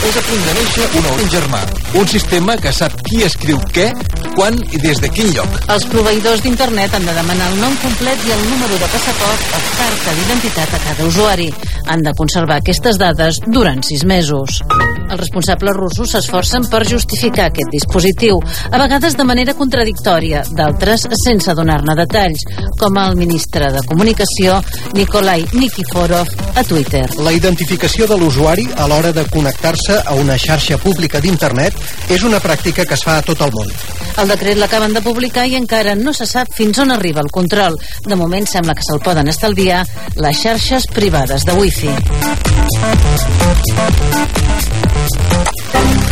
és a punt de néixer un nou germà. Un sistema que sap qui escriu què, quan i des de quin lloc. Els proveïdors d'internet han de demanar el nom complet i el número de passaport o carta d'identitat a cada usuari. Han de conservar aquestes dades durant 6 mesos. Els responsables russos s'esforcen per justificar aquest dispositiu, a vegades de manera contradictòria, d'altres sense donar-ne detalls, com el ministre de Comunicació Nikolai Nikiforov a Twitter. La identificació de l'usuari a l'hora de connectar-se a una xarxa pública d'internet és una pràctica que es fa a tot el món. El decret l'acaben de publicar i encara no se sap fins on arriba el control. De moment sembla que se'l poden estalviar les xarxes privades de Wi-Fi.